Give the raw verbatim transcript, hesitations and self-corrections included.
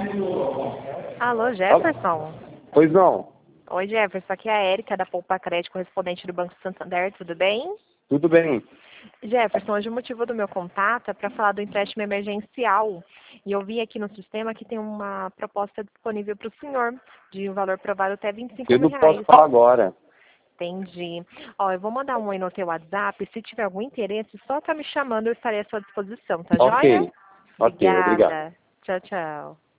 Alô, Jefferson? Pois não. Oi, Jefferson. Aqui é a Érica da Poupa Crédito, correspondente do Banco Santander. Tudo bem? Tudo bem. Jefferson, hoje o motivo do meu contato é para falar do empréstimo emergencial. E eu vi aqui no sistema que tem uma proposta disponível para o senhor, de um valor provável até vinte e cinco Eu mil não posso reais. falar agora. Entendi. Ó, eu vou mandar um oi no teu WhatsApp. Se tiver algum interesse, só tá me chamando, eu estarei à sua disposição, tá joia? Ok. Ok, obrigado. Obrigada. Tchau, tchau.